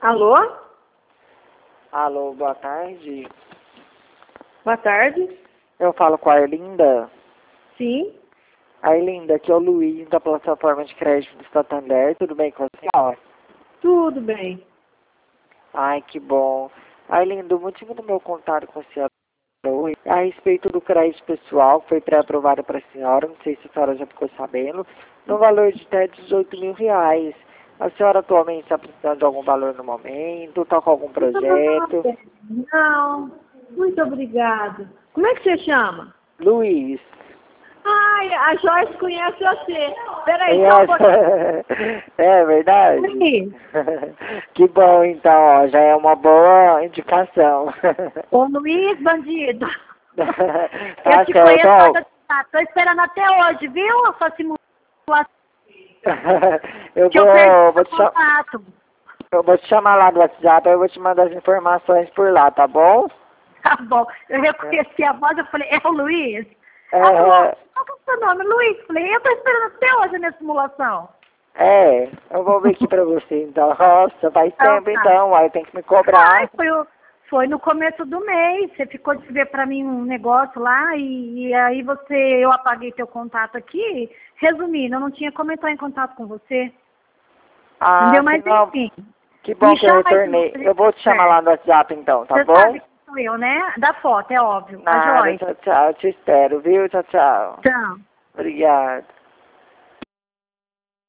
Alô? Alô, boa tarde. Boa tarde. Eu falo com a Arlinda. Sim. Arlinda, aqui é o Luiz da plataforma de crédito do Santander. Tudo bem com a senhora? Tudo bem. Ai, que bom. Arlinda, o motivo do meu contato com a senhora hoje é a respeito do crédito pessoal que foi pré-aprovado para a senhora. Não sei se a senhora já ficou sabendo. No valor de até R$ 18.000. A senhora atualmente está precisando de algum valor no momento? Está com algum projeto? Não, muito obrigada. Como é que você chama? Luiz. Ai, a Joyce conhece você. Peraí, só um pouquinho. É verdade? Luiz. Que bom, então, ó, já é uma boa indicação. Ô, Luiz, bandido. Tá Eu te certo, conheço, ó. mas tô esperando até hoje, viu? A sua simulação. Eu Que eu perdi vou o contato. eu vou te chamar lá do WhatsApp, eu vou te mandar as informações por lá, tá bom? Tá bom. Eu reconheci a voz, eu falei, é o Luiz? É, Ela falou, qual que é o seu nome? Luiz. Eu falei, eu tô esperando até hoje a minha simulação. eu vou ver aqui pra você, então. Nossa, faz Então, tempo, tá. então, aí tem que me cobrar. Ai, foi no começo do mês. Você ficou de ver pra mim um negócio lá e aí eu apaguei teu contato aqui. Resumindo, eu não tinha como entrar em contato com você. Ah, Entendeu? que Mas não. enfim. Que bom Me que eu chama aí se retornei. você Eu vou te chamar quiser. lá no WhatsApp, então, tá Você bom? sabe que sou eu, né? Da foto, é óbvio. A Nada, Joyce. tchau, tchau. Te espero, viu? Tchau, tchau. Então. Obrigado.